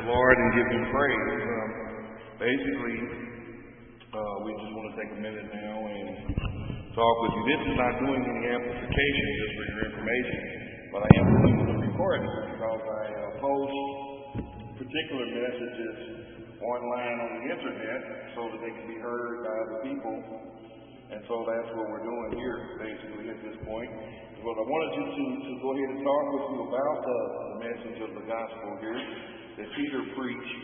the Lord and give Him praise. Basically, we just want to take a minute now and talk with you. This is not doing any amplification, just for your information, but I am doing the recording because I post particular messages online on the internet so that they can be heard by other people. And so that's what we're doing here, basically, at this point. But I wanted you to go ahead and talk with you about the message of the gospel here that Peter preached.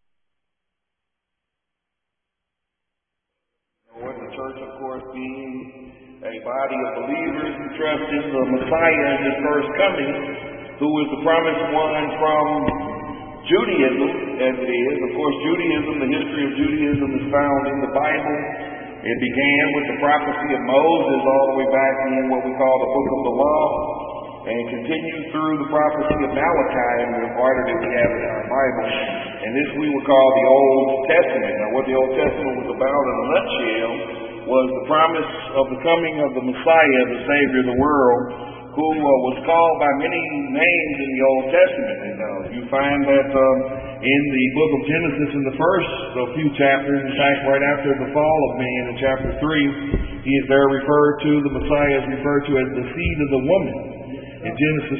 What the church, of course, being a body of believers who trust in the Messiah in His first coming, who is the promised one from Judaism, as it is. Of course, Judaism, the history of Judaism is found in the Bible. It began with the prophecy of Moses all the way back in what we call the Book of the Law, and continued through the prophecy of Malachi in the order that we have in our Bible. And this we would call the Old Testament. Now, what the Old Testament was about in a nutshell was the promise of the coming of the Messiah, the Savior of the world, who was called by many names in the Old Testament. And you find that in the book of Genesis, in the first few chapters, in fact, right after the fall of man in chapter 3, he is there referred to, the Messiah is referred to as the seed of the woman in Genesis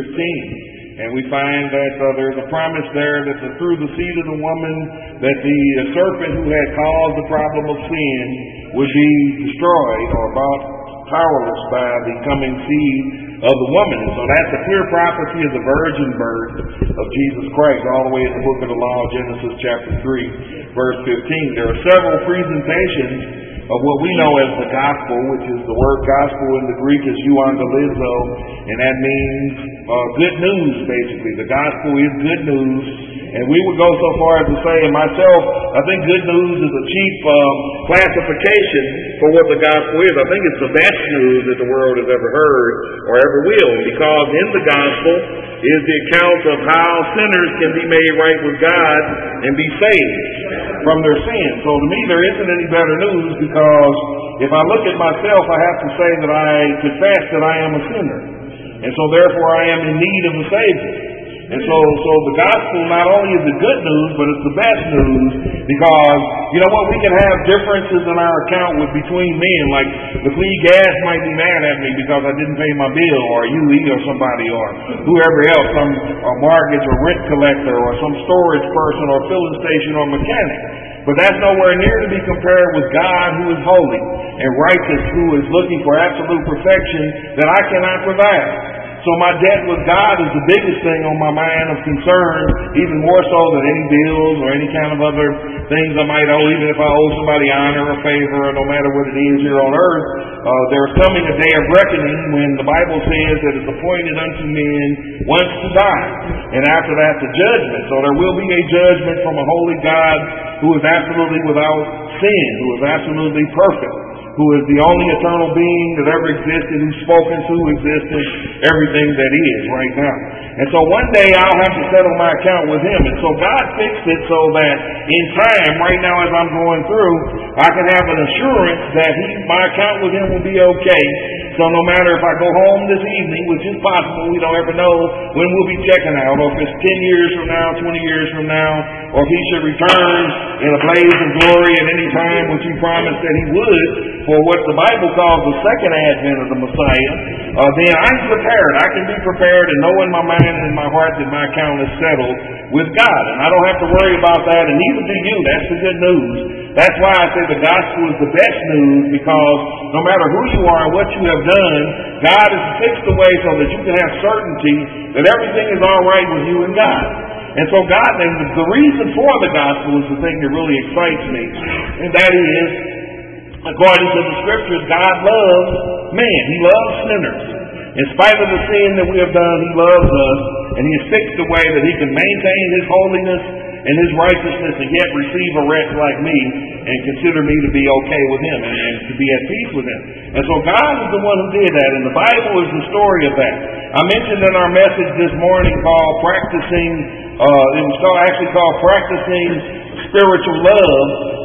3:15. And we find that there's a promise there that through the seed of the woman, that the serpent who had caused the problem of sin would be destroyed or brought powerless by the coming seed of the woman. And so that's a clear prophecy of the virgin birth of Jesus Christ, all the way in the book of the law, Genesis chapter 3, verse 15. There are several presentations of what we know as the gospel, which is the word gospel in the Greek is euangelizo, and that means good news, basically. The gospel is good news. And we would go so far as to say, and myself, I think good news is a cheap classification for what the gospel is. I think it's the best news that the world has ever heard or ever will, because in the gospel is the account of how sinners can be made right with God and be saved from their sins. So to me, there isn't any better news, because if I look at myself, I have to say that I confess that I am a sinner. And so therefore I am in need of a Savior. And so the gospel not only is the good news, but it's the best news, because, you know what, we can have differences in our account between men. Like, the Clee Gas might be mad at me because I didn't pay my bill, or UE or somebody, or whoever else, some mortgage or rent collector, or some storage person, or filling station, or mechanic. But that's nowhere near to be compared with God, who is holy and righteous, who is looking for absolute perfection that I cannot provide. So my debt with God is the biggest thing on my mind of concern, even more so than any bills or any kind of other things I might owe, even if I owe somebody honor or favor, or no matter what it is here on earth. There's coming a day of reckoning when the Bible says that it's appointed unto men once to die, and after that the judgment. So there will be a judgment from a holy God who is absolutely without sin, who is absolutely perfect, who is the only eternal being that ever existed, who's spoken to existence, everything that is right now. And so one day I'll have to settle my account with Him. And so God fixed it so that in time, right now as I'm going through, I can have an assurance that my account with Him will be okay. So no matter if I go home this evening, which is possible, we don't ever know when we'll be checking out, or if it's 10 years from now, 20 years from now, or if He should return in a blaze of glory at any time, which He promised that He would, for what the Bible calls the second advent of the Messiah, then I'm prepared. I can be prepared and know in my mind and in my heart that my account is settled with God. And I don't have to worry about that, and neither do you. That's the good news. That's why I say the gospel is the best news, because no matter who you are and what you have done, God has fixed the way so that you can have certainty that everything is all right with you and God. And so God, and the reason for the gospel is the thing that really excites me, and that is, according to the scriptures, God loves man. He loves sinners. In spite of the sin that we have done, He loves us, and He has fixed the way that He can maintain His holiness and His righteousness and yet receive a wretch like me and consider me to be okay with Him and to be at peace with Him. And so God is the one who did that, and the Bible is the story of that. I mentioned in our message this morning called Practicing, it was actually called Practicing Spiritual Love,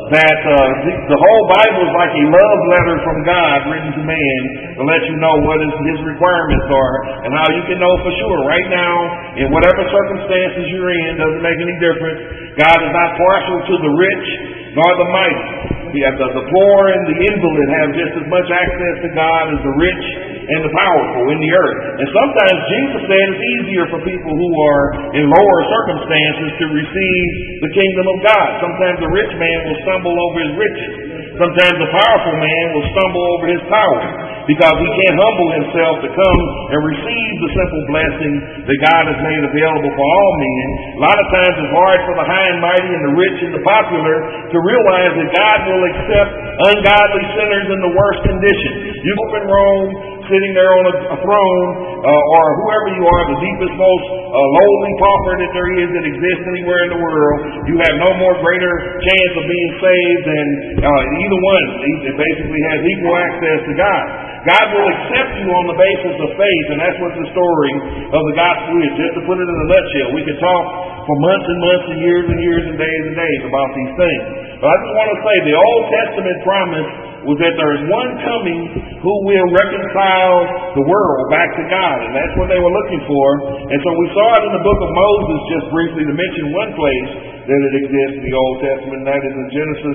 that the whole Bible is like a love letter from God written to man to let you know what his requirements are and how you can know for sure. Right now, in whatever circumstances you're in, doesn't make any difference. God is not partial to the rich nor the mighty. The poor and the invalid have just as much access to God as the rich and the powerful in the earth. And sometimes Jesus said it's easier for people who are in lower circumstances to receive the kingdom of God. Sometimes the rich man will stumble over his riches. Sometimes the powerful man will stumble over his power because he can't humble himself to come and receive the simple blessing that God has made available for all men. A lot of times it's hard for the high and mighty and the rich and the popular to realize that God will accept ungodly sinners in the worst condition. You go up in Rome, sitting there on a throne, or whoever you are, the deepest, most lowly pauper that there is that exists anywhere in the world, you have no more greater chance of being saved than either one. It basically has equal access to God. God will accept you on the basis of faith, and that's what the story of the gospel is. Just to put it in a nutshell, we could talk for months and months and years and days about these things. But I just want to say the Old Testament promise was that there is one coming who will reconcile the world back to God, and that's what they were looking for. And so we saw it in the book of Moses, just briefly to mention one place that it exists in the Old Testament, and that is in Genesis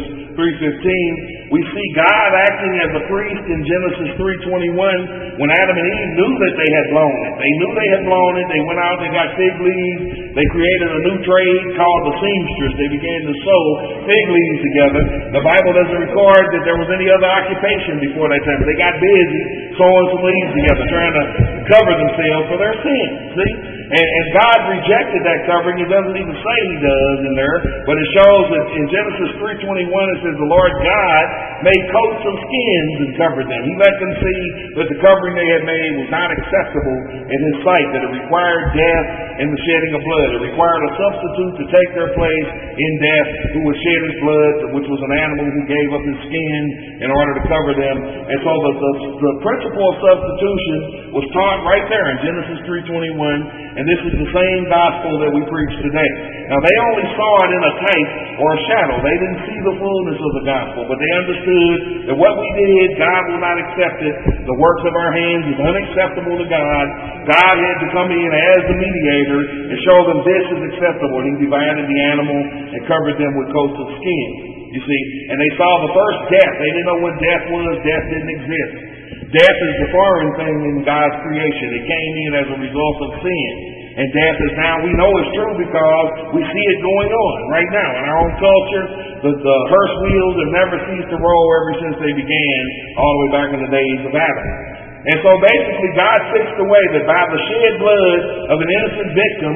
3:15. We see God acting as a priest in Genesis 3:21 when Adam and Eve knew that they had blown it. They knew they had blown it. They went out, they got fig leaves. They created a new trade called the seamstress. They began to sew fig leaves together. The Bible doesn't record that there was any other occupation before that time. They got busy sewing some leaves together, trying to cover themselves for their sin. See? And God rejected that covering. It doesn't even say he does in there, but it shows that in Genesis 3:21 it says the Lord God made coats of skins and covered them. He let them see that the covering they had made was not acceptable in his sight, that it required death and the shedding of blood. It required a substitute to take their place in death who would shed his blood, which was an animal who gave up his skin in order to cover them. And so the principle of substitution was taught right there in Genesis 3:21. And this is the same gospel that we preach today. Now, they only saw it in a type or a shadow. They didn't see the fullness of the gospel, but they understood that what we did, God will not accept it. The works of our hands is unacceptable to God. God had to come in as the mediator and show them this is acceptable. And he divided the animal and covered them with coats of skin. You see, and they saw the first death. They didn't know what death was. Death didn't exist. Death is the foreign thing in God's creation. It came in as a result of sin. And death is now, we know it's true because we see it going on right now. In our own culture, the hearse wheels have never ceased to roll ever since they began, all the way back in the days of Adam. And so basically God fixed the way that by the shed blood of an innocent victim,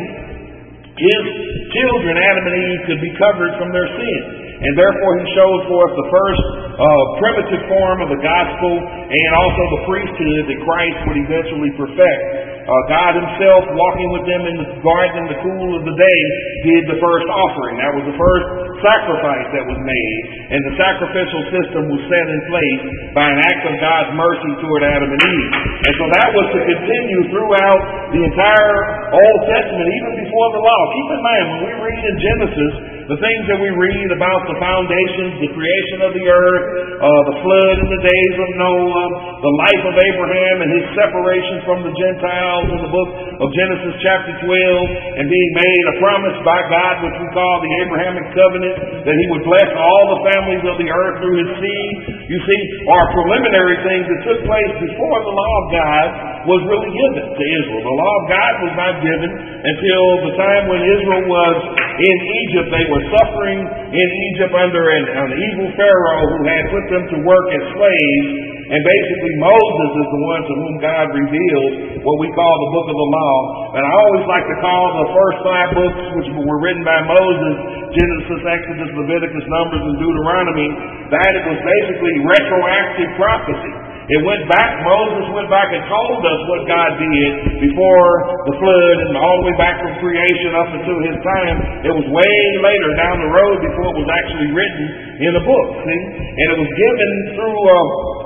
his children, Adam and Eve, could be covered from their sin. And therefore he shows forth the first primitive form of the gospel and also the priesthood that Christ would eventually perfect. God himself, walking with them in the garden in the cool of the day, did the first offering. That was the first sacrifice that was made. And the sacrificial system was set in place by an act of God's mercy toward Adam and Eve. And so that was to continue throughout the entire Old Testament, even before the law. Keep in mind, when we read in Genesis, the things that we read about the foundations, the creation of the earth, the flood in the days of Noah, the life of Abraham and his separation from the Gentiles in the book of Genesis chapter 12, and being made a promise by God, which we call the Abrahamic covenant, that he would bless all the families of the earth through his seed, you see, are preliminary things that took place before the law of God was really given to Israel. The law of God was not given until the time when Israel was in Egypt. They were suffering in Egypt under an evil Pharaoh who had put them to work as slaves. And basically Moses is the one to whom God revealed what we call the book of the law. And I always like to call the first 5 books, which were written by Moses, Genesis, Exodus, Leviticus, Numbers, and Deuteronomy, that it was basically retroactive prophecy. It went back, Moses went back and told us what God did before the flood and all the way back from creation up until his time. It was way later down the road before it was actually written in a book, see? And it was given through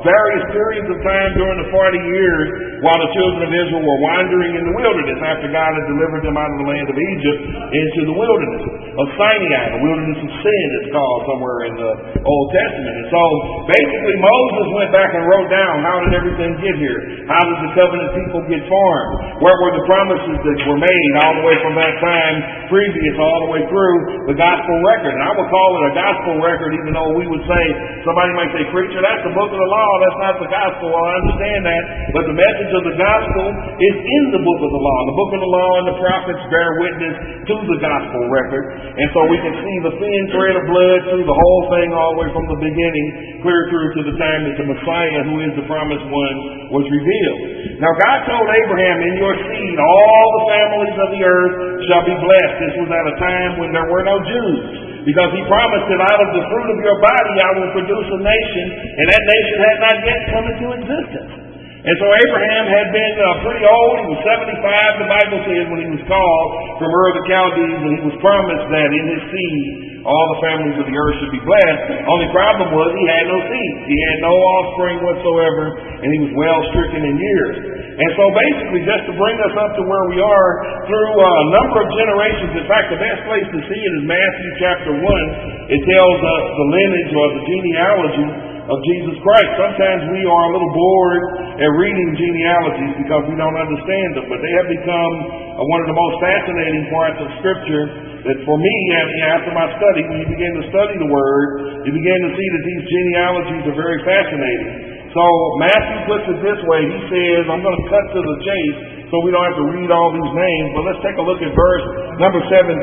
various periods of time during the 40 years while the children of Israel were wandering in the wilderness after God had delivered them out of the land of Egypt into the wilderness of Sinai, the wilderness of sin it's called somewhere in the Old Testament. And so basically Moses went back and wrote down, how did everything get here? How did the covenant people get formed? Where were the promises that were made all the way from that time previous all the way through the gospel record? And I would call it a gospel record, even though we would say, somebody might say, preacher, that's the book of the law, that's not the gospel. Well, I understand that, but the message of the gospel is in the book of the law. The book of the law and the prophets bear witness to the gospel record. And so we can see the thin thread of blood through the whole thing all the way from the beginning, clear through to the time that the Messiah, who is the promised one, was revealed. Now God told Abraham, in your seed all the families of the earth shall be blessed. This was at a time when there were no Jews, because he promised that out of the fruit of your body I will produce a nation, and that nation had not yet come into existence. And so Abraham had been pretty old. He was 75, the Bible says, when he was called from Ur of the Chaldees, and he was promised that in his seed all the families of the earth should be blessed. Only problem was he had no seed. He had no offspring whatsoever, and he was well stricken in years. And so basically, just to bring us up to where we are through a number of generations, in fact, the best place to see it is Matthew chapter 1. It tells the lineage or the genealogy of Jesus Christ. Sometimes we are a little bored at reading genealogies because we don't understand them, but they have become one of the most fascinating parts of Scripture. That for me, after my study, when you begin to study the Word, you begin to see that these genealogies are very fascinating. So Matthew puts it this way. He says, I'm going to cut to the chase so we don't have to read all these names, but let's take a look at verse number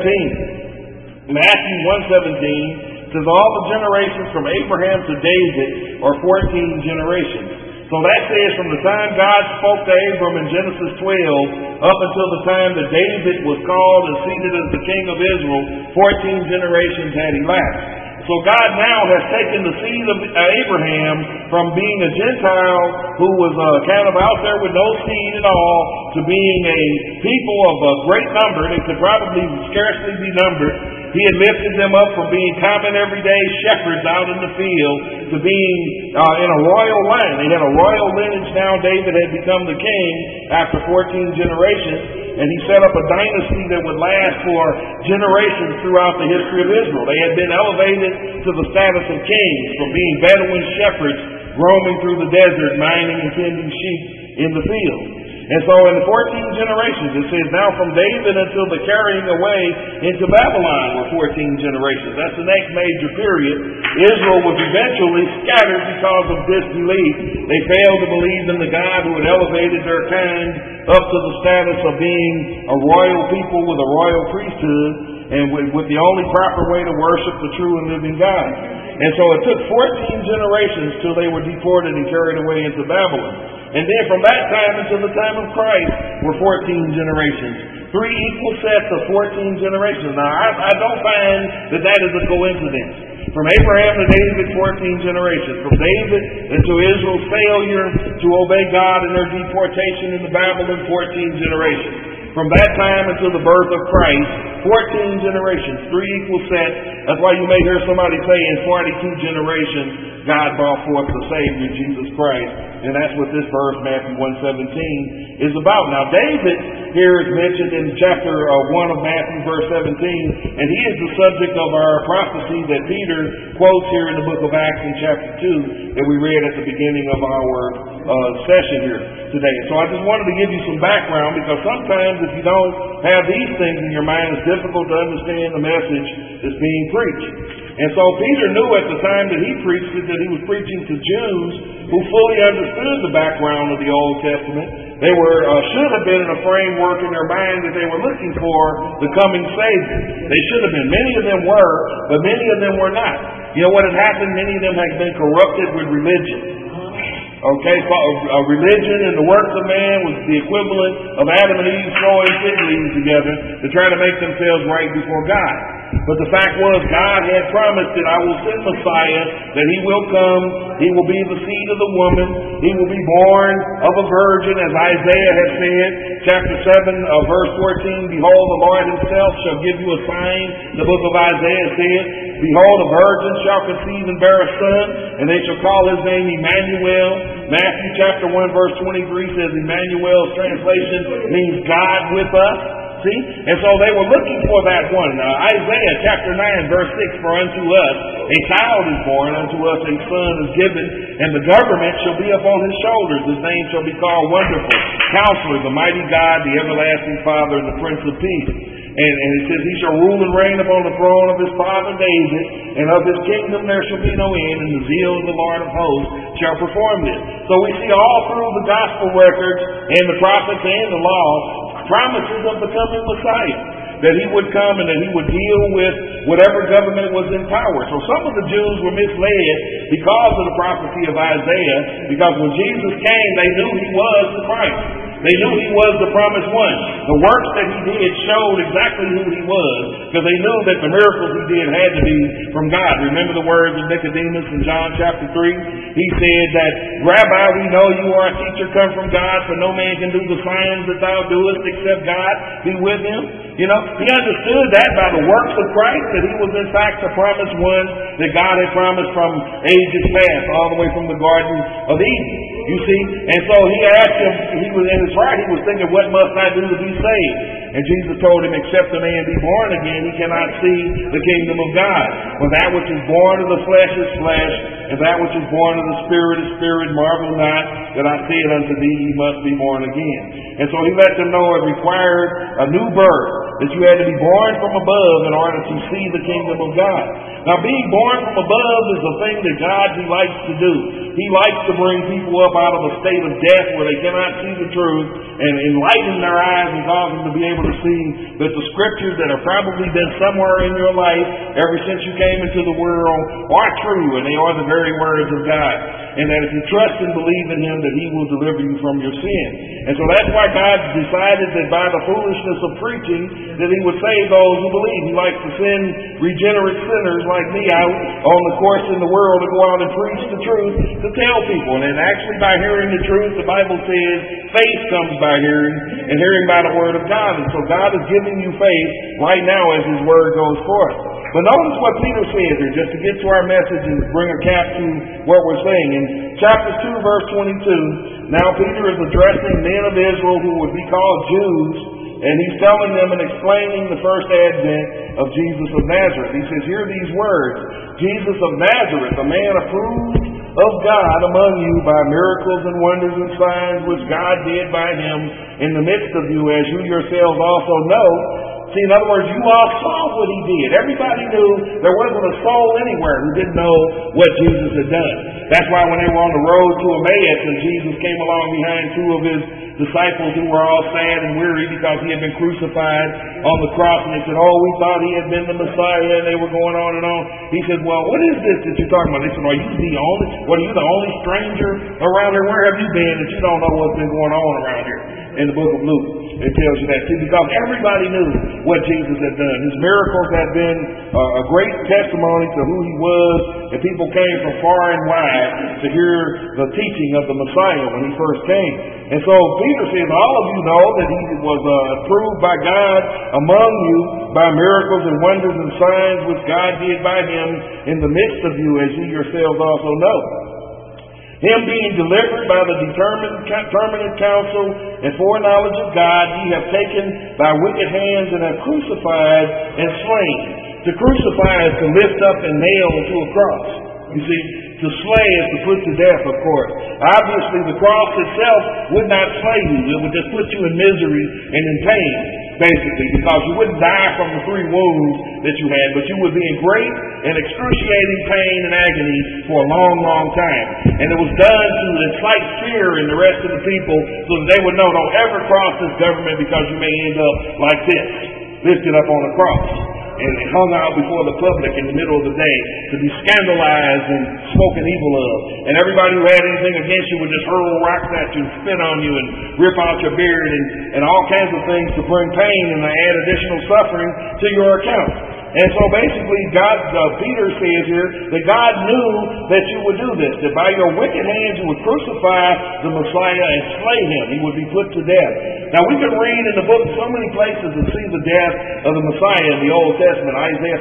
17. Matthew 1:17 says, all the generations from Abraham to David are 14 generations. So that says from the time God spoke to Abram in Genesis 12 up until the time that David was called and seated as the king of Israel, 14 generations had elapsed. So God now has taken the seed of Abraham from being a Gentile who was kind of out there with no seed at all to being a people of a great number. They could probably scarcely be numbered. He had lifted them up from being common everyday shepherds out in the field to being in a royal line. They had a royal lineage now. David had become the king after 14 generations. And he set up a dynasty that would last for generations throughout the history of Israel. They had been elevated to the status of kings from being Bedouin shepherds roaming through the desert, mining and tending sheep in the field. And so in the 14 generations, it says, now from David until the carrying away into Babylon were 14 generations. That's the next major period. Israel was eventually scattered because of disbelief. They failed to believe in the God who had elevated their kind up to the status of being a royal people with a royal priesthood and with the only proper way to worship the true and living God. And so it took 14 generations till they were deported and carried away into Babylon. And then from that time until the time of Christ were 14 generations. 3 equal sets of 14 generations. Now, I don't find that is a coincidence. From Abraham to David, 14 generations. From David into Israel's failure to obey God and their deportation into Babylon, 14 generations. From that time until the birth of Christ, 14 generations, 3 equal sets. That's why you may hear somebody say in 42 generations, God brought forth the Savior, Jesus Christ. And that's what this verse, Matthew 1:17, is about. Now, David here is mentioned in chapter 1 of Matthew, verse 17, and he is the subject of our prophecy that Peter quotes here in the book of Acts in chapter 2 that we read at the beginning of our session here today. So I just wanted to give you some background, because sometimes if you don't have these things in your mind, it's difficult to understand the message that's being preached. And so Peter knew at the time that he preached it that he was preaching to Jews who fully understood the background of the Old Testament. They should have been in a framework in their mind that they were looking for the coming Savior. They should have been. Many of them were, but many of them were not. You know what had happened? Many of them had been corrupted with religion. Okay, religion and the works of man was the equivalent of Adam and Eve throwing fig leaves together to try to make themselves right before God. But the fact was, God had promised that I will send Messiah, that he will come, he will be the seed of the woman, he will be born of a virgin, as Isaiah has said, chapter 7, verse 14, behold, the Lord himself shall give you a sign, the book of Isaiah said, Behold, a virgin shall conceive and bear a son, and they shall call his name Emmanuel. Matthew chapter 1 verse 23 says Emmanuel's translation means God with us. See? And so they were looking for that one. Isaiah chapter 9 verse 6, for unto us a child is born, unto us a son is given, and the government shall be upon his shoulders. His name shall be called Wonderful, Counselor, the Mighty God, the Everlasting Father, and the Prince of Peace. And it says, he shall rule and reign upon the throne of his father David, and of his kingdom there shall be no end, and the zeal of the Lord of hosts shall perform this. So we see all through the gospel records and the prophets and the law promises of the coming Messiah, that he would come and that he would deal with whatever government was in power. So some of the Jews were misled because of the prophecy of Isaiah, because when Jesus came, they knew he was the Christ. They knew he was the promised one. The works that he did showed exactly who he was, because they knew that the miracles he did had to be from God. Remember the words of Nicodemus in John chapter 3? He said that, Rabbi, we know you are a teacher come from God, for no man can do the signs that thou doest except God be with him. You know, he understood that by the works of Christ, that he was in fact the promised one that God had promised from ages past, all the way from the Garden of Eden. You see? And so he asked him, he was in his heart, he was thinking, what must I do to be saved? And Jesus told him, except a man be born again, he cannot see the kingdom of God. For that which is born of the flesh is flesh, and that which is born of the Spirit is spirit. Marvel not that I said unto thee, ye must be born again. And so he let them know it required a new birth, that you had to be born from above in order to see the kingdom of God. Now, being born from above is a thing that God likes to do. He likes to bring people up out of a state of death where they cannot see the truth and enlighten their eyes and cause them to be able to see that the scriptures that have probably been somewhere in your life ever since you came into the world are true, and they are the very words of God. And that if you trust and believe in him, that he will deliver you from your sin. And so that's why God decided that by the foolishness of preaching, that he would save those who believe. He likes to send regenerate sinners like me out on the course in the world to go out and preach the truth, to tell people. And then actually by hearing the truth, the Bible says faith comes by hearing, and hearing by the word of God. And so God is giving you faith right now as his word goes forth. But notice what Peter says here, just to get to our message and bring a cap to what we're saying. In chapter 2, verse 22, now Peter is addressing men of Israel who would be called Jews, and he's telling them and explaining the first advent of Jesus of Nazareth. He says, hear these words, Jesus of Nazareth, a man approved of God among you by miracles and wonders and signs which God did by him in the midst of you, as you yourselves also know. See, in other words, you all saw what he did. Everybody knew there wasn't a soul anywhere who didn't know what Jesus had done. That's why when they were on the road to Emmaus and Jesus came along behind two of his disciples who were all sad and weary because he had been crucified on the cross, and they said, oh, we thought he had been the Messiah, and they were going on and on. He said, well, what is this that you're talking about? They said, are you the only stranger around here? Where have you been that you don't know what's been going on around here? In the book of Luke, it tells you that too, because everybody knew what Jesus had done. His miracles had been a great testimony to who he was, and people came from far and wide to hear the teaching of the Messiah when he first came. And so Peter says, all of you know that he was approved by God among you by miracles and wonders and signs which God did by him in the midst of you, as you yourselves also know. Him being delivered by the determinate counsel and foreknowledge of God, ye have taken by wicked hands and have crucified and slain. To crucify is to lift up and nail to a cross. You see, to slay is to put to death, of course. Obviously, the cross itself would not slay you. It would just put you in misery and in pain, basically, because you wouldn't die from the 3 wounds that you had, but you would be in great and excruciating pain and agony for a long, long time. And it was done to incite fear in the rest of the people so that they would know, don't ever cross this government because you may end up like this, lifted up on a cross and hung out before the public in the middle of the day to be scandalized and spoken evil of. And everybody who had anything against you would just hurl rocks at you and spit on you and rip out your beard and all kinds of things to bring pain and to add additional suffering to your account. And so basically, Peter says here that God knew that you would do this, that by your wicked hands you would crucify the Messiah and slay him. He would be put to death. Now we can read in the book so many places and see the death of the Messiah in the Old Testament. Isaiah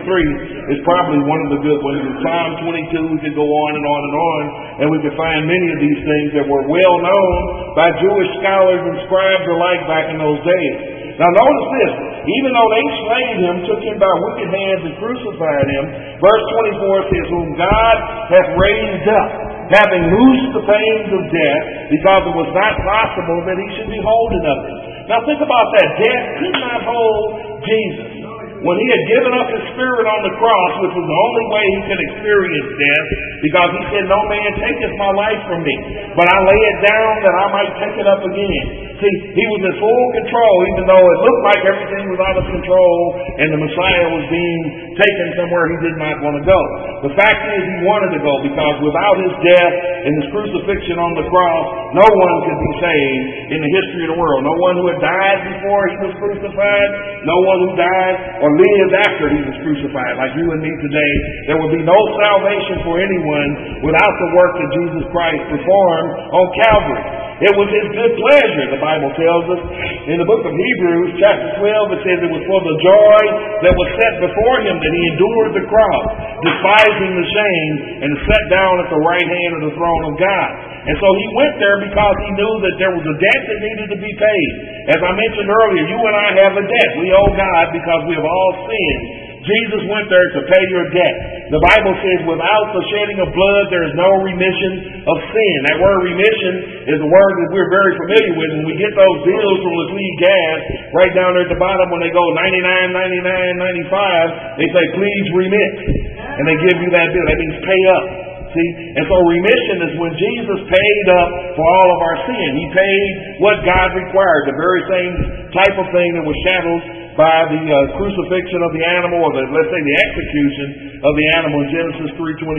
53 is probably one of the good ones. In Psalm 22 we could go on and on and on, and we could find many of these things that were well known by Jewish scholars and scribes alike back in those days. Now notice this, even though they slayed him, took him by wicked hands and crucified him, verse 24 says, whom God hath raised up, having loosed the pains of death, because it was not possible that he should be holden of it. Now think about that. Death could not hold Jesus. When he had given up his spirit on the cross, which was the only way he could experience death, because he said, no man taketh my life from me, but I lay it down that I might take it up again. See, he was in full control, even though it looked like everything was out of control and the Messiah was being taken somewhere he did not want to go. The fact is he wanted to go, because without his death and his crucifixion on the cross, no one could be saved in the history of the world. No one who had died before he was crucified, no one who died or lived after he was crucified, like you and me today. There would be no salvation for anyone without the work that Jesus Christ performed on Calvary. It was his good pleasure, the Bible tells us. In the book of Hebrews, chapter 12, it says it was for the joy that was set before him that he endured the cross, despising the shame, and sat down at the right hand of the throne of God. And so he went there because he knew that there was a debt that needed to be paid. As I mentioned earlier, you and I have a debt. We owe God because we have all sinned. Jesus went there to pay your debt. The Bible says without the shedding of blood, there is no remission of sin. That word remission is a word that we're very familiar with. When we get those bills from Laclede Gas, right down there at the bottom when they go 99, 99, 95, they say, please remit. And they give you that bill. That means pay up. See? And so remission is when Jesus paid up for all of our sin. He paid what God required, the very same type of thing that was shadowed by the crucifixion of the animal, or let's say the execution of the animal in Genesis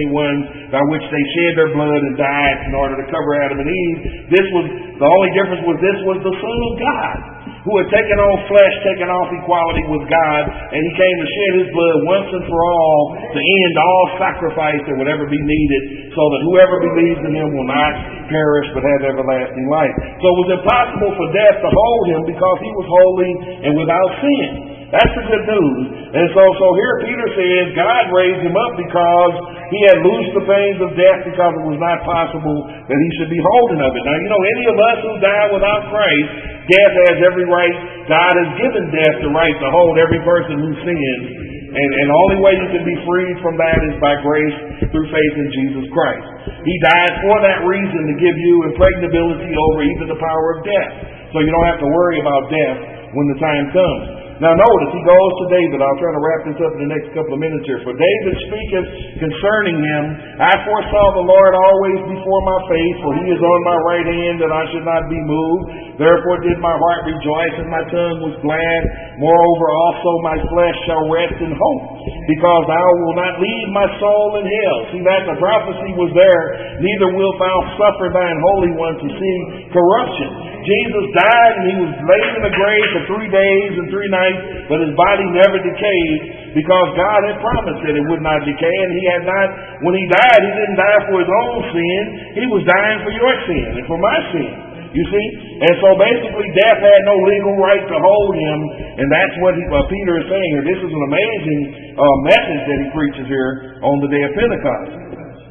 3:21, by which they shed their blood and died in order to cover Adam and Eve. The only difference was this was the Son of God, who had taken on flesh, taken off equality with God, and he came to shed his blood once and for all to end all sacrifice that would ever be needed, so that whoever believes in him will not perish but have everlasting life. So it was impossible for death to hold him because he was holy and without sin. That's the good news. And so here Peter says God raised him up because he had loosed the pains of death, because it was not possible that he should be holden of it. Now, you know, any of us who die without Christ, death has every right. God has given death the right to hold every person who sins. And the only way you can be freed from that is by grace through faith in Jesus Christ. He died for that reason, to give you impregnability over even the power of death. So you don't have to worry about death when the time comes. Now notice, he goes to David. I'll try to wrap this up in the next couple of minutes here. For David speaketh concerning him, I foresaw the Lord always before my face, for he is on my right hand, that I should not be moved. Therefore did my heart rejoice, and my tongue was glad. Moreover also my flesh shall rest in hope, because thou wilt not leave my soul in hell. See, that the prophecy was there. Neither wilt thou suffer thine Holy One to see corruption. Jesus died, and he was laid in the grave for 3 days and 3 nights, but his body never decayed, because God had promised that it would not decay, and he had not, when he died, he didn't die for his own sin. He was dying for your sin and for my sin. You see? And so basically death had no legal right to hold him, and that's what Peter is saying here. This is an amazing message that he preaches here on the day of Pentecost.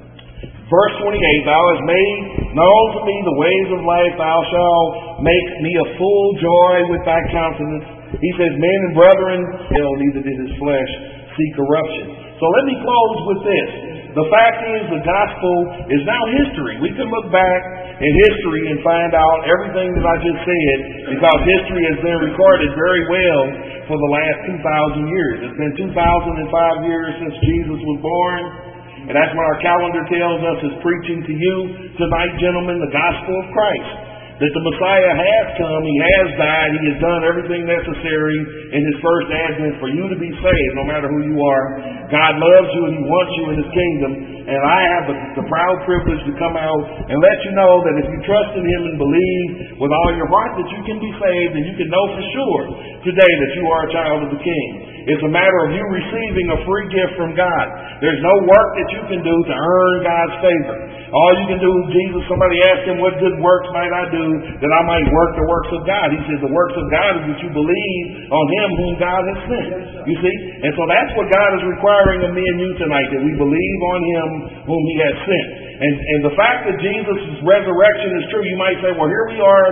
Verse 28, thou hast made known to me the ways of life, thou shalt make me a full joy with thy countenance. He says, men and brethren, neither did his flesh see corruption. So let me close with this. The fact is, the gospel is now history. We can look back in history and find out everything that I just said, because history has been recorded very well for the last 2,000 years. It's been 2,005 years since Jesus was born. And that's what our calendar tells us is preaching to you tonight, gentlemen, the gospel of Christ. That the Messiah has come, he has died, he has done everything necessary in his first advent for you to be saved, no matter who you are. God loves you and he wants you in his kingdom. And I have the proud privilege to come out and let you know that if you trust in him and believe with all your heart that you can be saved, and you can know for sure today that you are a child of the King. It's a matter of you receiving a free gift from God. There's no work that you can do to earn God's favor. All you can do, somebody asked him, what good works might I do do that I might work the works of God. He says the works of God is that you believe on him whom God has sent. You see? And so that's what God is requiring of me and you tonight, that we believe on him whom he has sent. And the fact that Jesus' resurrection is true, you might say, well, here we are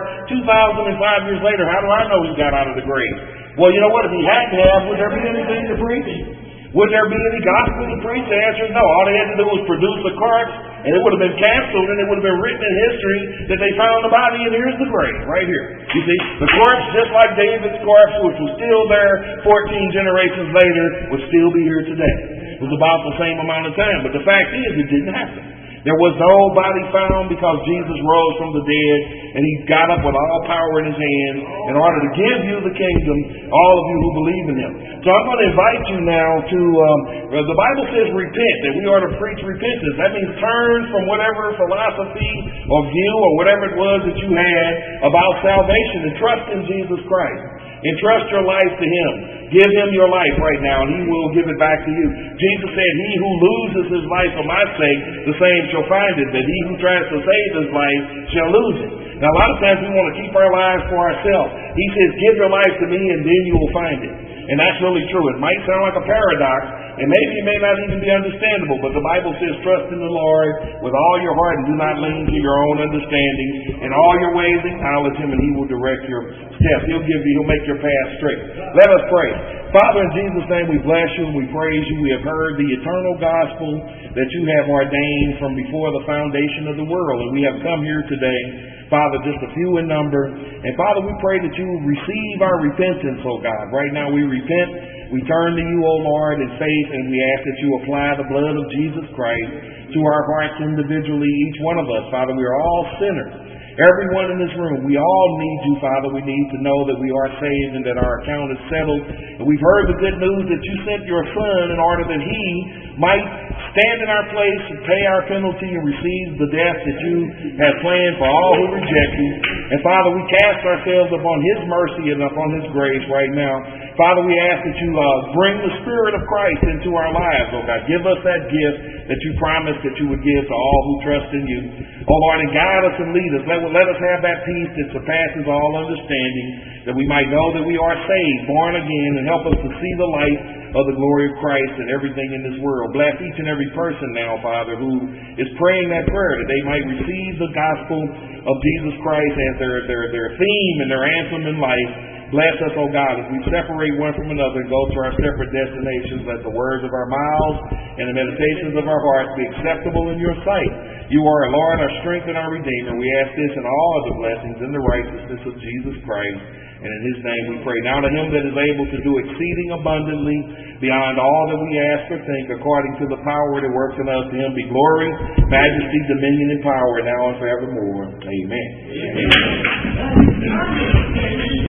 2,005 years later. How do I know he got out of the grave? Well, you know what? If he had to have, would there be anything to preach? Would there be any gospel to preach? The answer is no. All they had to do was produce a corpse, and it would have been canceled, and it would have been written in history that they found the body, and here's the grave, right here. You see, the corpse, just like David's corpse, which was still there 14 generations later, would still be here today. It was about the same amount of time, but the fact is, it didn't happen. There was no body found because Jesus rose from the dead, and he got up with all power in his hand in order to give you the kingdom, all of you who believe in him. So I'm going to invite you now to, the Bible says repent, that we ought to preach repentance. That means turn from whatever philosophy or view or whatever it was that you had about salvation and trust in Jesus Christ. Entrust your life to him. Give him your life right now, and he will give it back to you. Jesus said, he who loses his life for my sake, the same shall find it. But he who tries to save his life shall lose it. Now, a lot of times we want to keep our lives for ourselves. He says, give your life to me, and then you will find it. And that's really true. It might sound like a paradox, and maybe it may not even be understandable, but the Bible says, trust in the Lord with all your heart and do not lean to your own understanding. In all your ways acknowledge him, and he will direct your steps. He'll make your path straight. Let us pray. Father, in Jesus' name, we bless you and we praise you. We have heard the eternal gospel that you have ordained from before the foundation of the world, and we have come here today, Father, just a few in number. And Father, we pray that you will receive our repentance, oh God. Right now we repent. We turn to you, O Lord, in faith, and we ask that you apply the blood of Jesus Christ to our hearts individually, each one of us. Father, we are all sinners. Everyone in this room, we all need you, Father. We need to know that we are saved and that our account is settled. And we've heard the good news that you sent your Son in order that he might stand in our place and pay our penalty and receive the death that you have planned for all who reject you. And Father, we cast ourselves upon his mercy and upon his grace right now. Father, we ask that you bring the Spirit of Christ into our lives, oh God. Give us that gift that you promised that you would give to all who trust in you. Oh Lord, and guide us and lead us. Let us have that peace that surpasses all understanding, that we might know that we are saved, born again, and help us to see the light of the glory of Christ and everything in this world. Bless each and every person now, Father, who is praying that prayer, that they might receive the gospel of Jesus Christ as their theme and their anthem in life. Bless us, O God, as we separate one from another and go to our separate destinations. Let the words of our mouths and the meditations of our hearts be acceptable in your sight. You are our Lord, our strength, and our Redeemer. We ask this and all other blessings in the righteousness of Jesus Christ. And in his name we pray. Now to him that is able to do exceeding abundantly beyond all that we ask or think, according to the power that works in us, to him be glory, majesty, dominion, and power now and forevermore. Amen. Amen.